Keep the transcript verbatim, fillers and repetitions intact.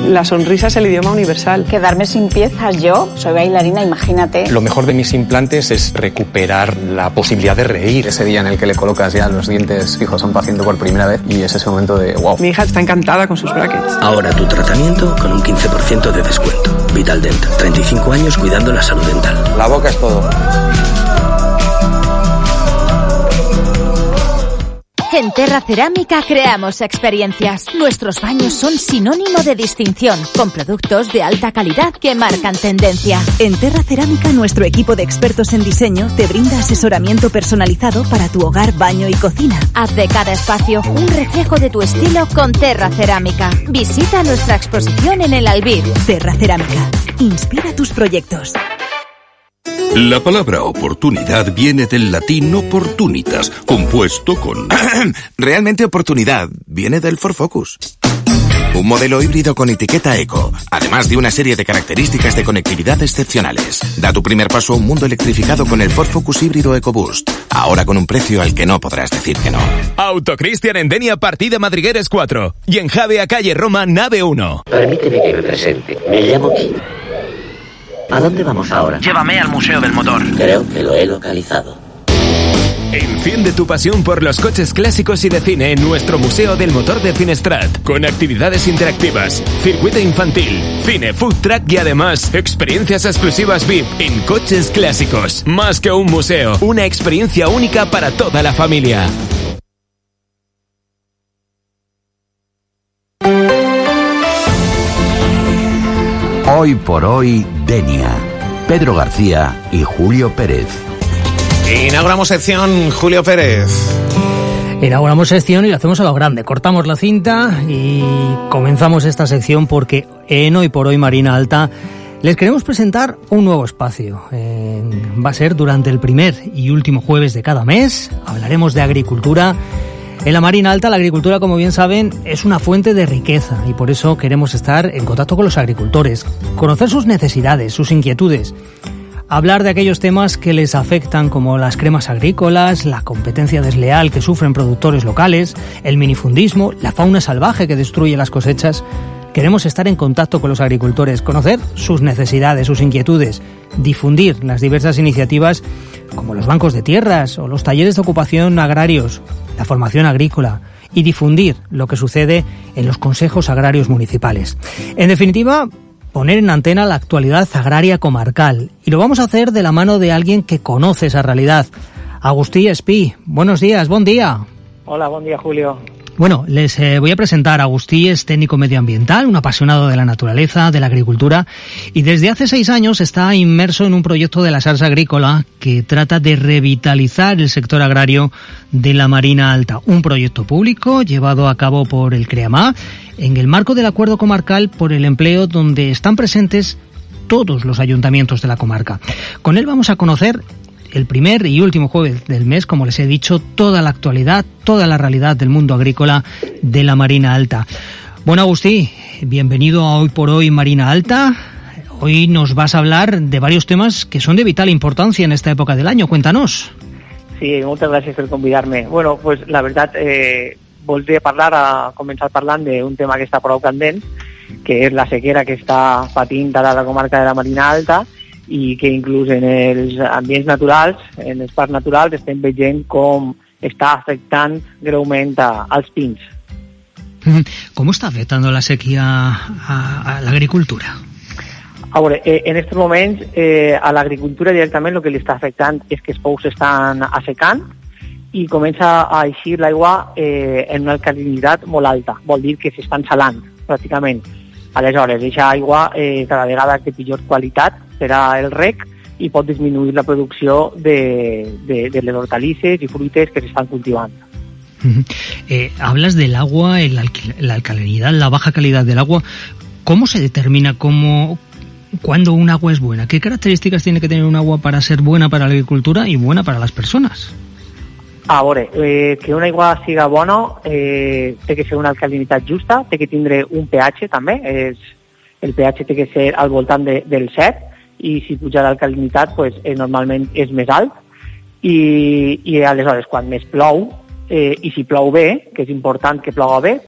La sonrisa es el idioma universal. Quedarme sin piezas, yo soy bailarina, imagínate. Lo mejor de mis implantes es recuperar la posibilidad de reír. Ese día en el que le colocas ya los dientes fijos a un paciente por primera vez y es ese momento de wow. Mi hija está encantada con sus brackets. Ahora tu tratamiento con un quince por ciento de descuento. Vitaldent, treinta y cinco años cuidando la salud dental. La boca es todo. En Terra Cerámica creamos experiencias. Nuestros baños son sinónimo de distinción, con productos de alta calidad que marcan tendencia. En Terra Cerámica, nuestro equipo de expertos en diseño te brinda asesoramiento personalizado para tu hogar, baño y cocina. Haz de cada espacio un reflejo de tu estilo con Terra Cerámica. Visita nuestra exposición en el Albir. Terra Cerámica. Inspira tus proyectos. La palabra oportunidad viene del latín opportunitas, compuesto con... Realmente oportunidad viene del Ford Focus. Un modelo híbrido con etiqueta eco, además de una serie de características de conectividad excepcionales. Da tu primer paso a un mundo electrificado con el Ford Focus híbrido EcoBoost. Ahora con un precio al que no podrás decir que no. Autocristian en Denia, partida Madrigueres cuatro. Y en Javea, calle Roma, nave uno. Permíteme que me presente. Me llamo Kim. ¿A dónde vamos ahora? Llévame al Museo del Motor. Creo que lo he localizado. Enciende tu pasión por los coches clásicos y de cine en nuestro Museo del Motor de Finestrat, con actividades interactivas, circuito infantil, cine, food truck y además experiencias exclusivas V I P en coches clásicos. Más que un museo, una experiencia única para toda la familia. Hoy por hoy, Denia. Pedro García y Julio Pérez. Inauguramos sección, Julio Pérez. Inauguramos sección y lo hacemos a lo grande. Cortamos la cinta y comenzamos esta sección porque en Hoy por Hoy Marina Alta les queremos presentar un nuevo espacio. Eh, va a ser durante el primer y último jueves de cada mes. Hablaremos de agricultura. En la Marina Alta, la agricultura, como bien saben, es una fuente de riqueza y por eso queremos estar en contacto con los agricultores, conocer sus necesidades, sus inquietudes, hablar de aquellos temas que les afectan como las cremas agrícolas, la competencia desleal que sufren productores locales, el minifundismo, la fauna salvaje que destruye las cosechas. Queremos estar en contacto con los agricultores, conocer sus necesidades, sus inquietudes, difundir las diversas iniciativas como los bancos de tierras o los talleres de ocupación agrarios, la formación agrícola y difundir lo que sucede en los consejos agrarios municipales. En definitiva, poner en antena la actualidad agraria comarcal. Y lo vamos a hacer de la mano de alguien que conoce esa realidad. Agustí Espí, buenos días, buen día. Hola, buen día, Julio. Bueno, les eh, voy a presentar a Agustí, es técnico medioambiental, un apasionado de la naturaleza, de la agricultura, y desde hace seis años está inmerso en un proyecto de la Sarsa Agrícola que trata de revitalizar el sector agrario de la Marina Alta. Un proyecto público llevado a cabo por el CREAMA en el marco del Acuerdo Comarcal por el Empleo, donde están presentes todos los ayuntamientos de la comarca. Con él vamos a conocer el primer y último jueves del mes, como les he dicho, toda la actualidad, toda la realidad del mundo agrícola de la Marina Alta. Bueno, Agustí, bienvenido a Hoy por Hoy Marina Alta. Hoy nos vas a hablar de varios temas que son de vital importancia en esta época del año. Cuéntanos. Sí, moltes gràcies per convidar-me. Bueno, pues la veritat, eh, voldria parlar, a començar parlant d'un tema que està prou candent, que és la sequera que està patint ara la comarca de la Marina Alta, i que inclús en els ambients naturals, en els parcs naturals, estem veient com està afectant greument a, als pins. ¿Cómo está afectando la sequía a, a la agricultura? A veure, eh, en aquests moments eh, a l'agricultura directament el que li està afectant és que els pous s'estan assecant i comença a eixir l'aigua eh, en una alcalinitat molt alta, vol dir que s'estan salant pràcticament. Aleshores, aquesta aigua eh, cada vegada té pitjor qualitat per al reg i pot disminuir la producció de, de, de les hortalisses i fruites que s'estan cultivant. Eh, hablas del agua, el alquil- la alcalinidad, la baja calidad del agua. ¿Cómo se determina cómo, cuándo un agua es buena? ¿Qué características tiene que tener un agua para ser buena para la agricultura y buena para las personas? A veure, eh, que una aigua siga bona eh, té que ser una alcalinitat justa, té que tindre un pH també, és, el pH té que ser al voltant de, del set, i si puja l'alcalinitat pues, eh, normalment és més alt, i, i aleshores quan més plou, eh, i si plou bé, que és important que ploga bé,